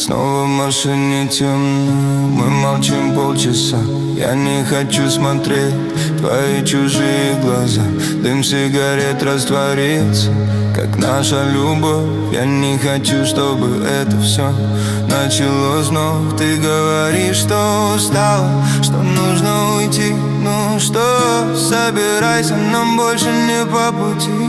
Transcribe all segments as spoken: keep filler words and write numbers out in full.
Снова в машине темно, мы молчим полчаса. Я не хочу смотреть твои чужие глаза. Дым сигарет растворится, как наша любовь. Я не хочу, чтобы это все началось вновь. Ты говоришь, что устала, что нужно уйти. Ну что, собирайся, нам больше не по пути.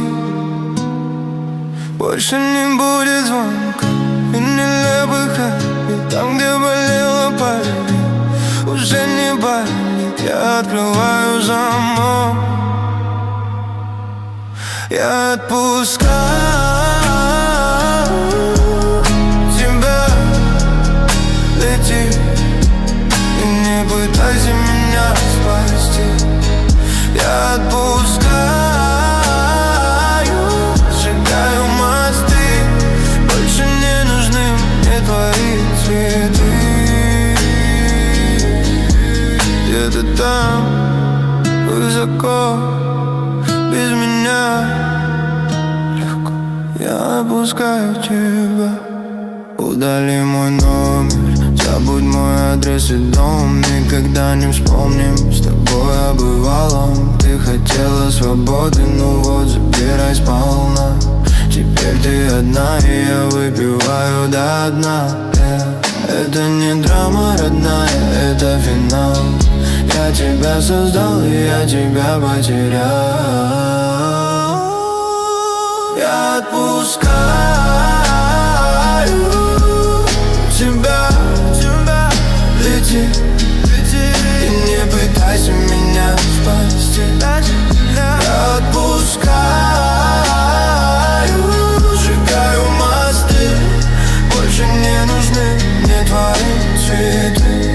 Больше не будет звонка и нелепых обид. Там, где болела по любви, уже не болит. Я открываю замок, я отпускаю тебя. Лети и не пытайся меня спасти. Я отпускаю, сжигаю мосты. Больше не нужны мне твои цветы. Где-то там, высоко, без меня легко. Я отпускаю тебя. Удали мой номер, забудь мой адрес и дом. Никогда не вспомним с тобой о бывалом. Ты хотела свободы, ну вот забирай сполна. Теперь ты одна, и я выпиваю до дна, yeah. Это не драма, родная, это финал. Я тебя создал, и я тебя потерял. Я отпускаю тебя, тебя. Лети, лети и не пытайся меня спасти. Я отпускаю, сжигаю мосты. Больше не нужны мне твои цветы.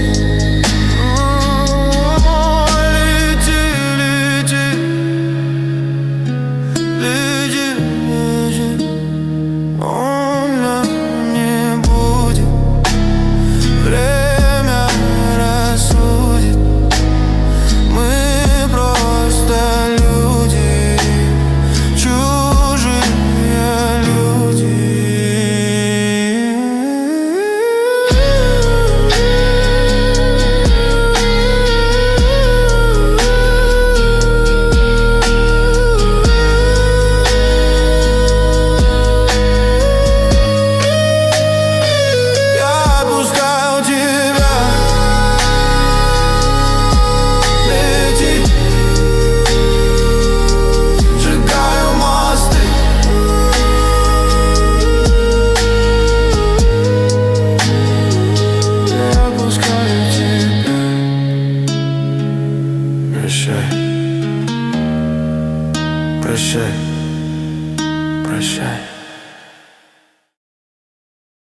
Прощай, прощай, прощай.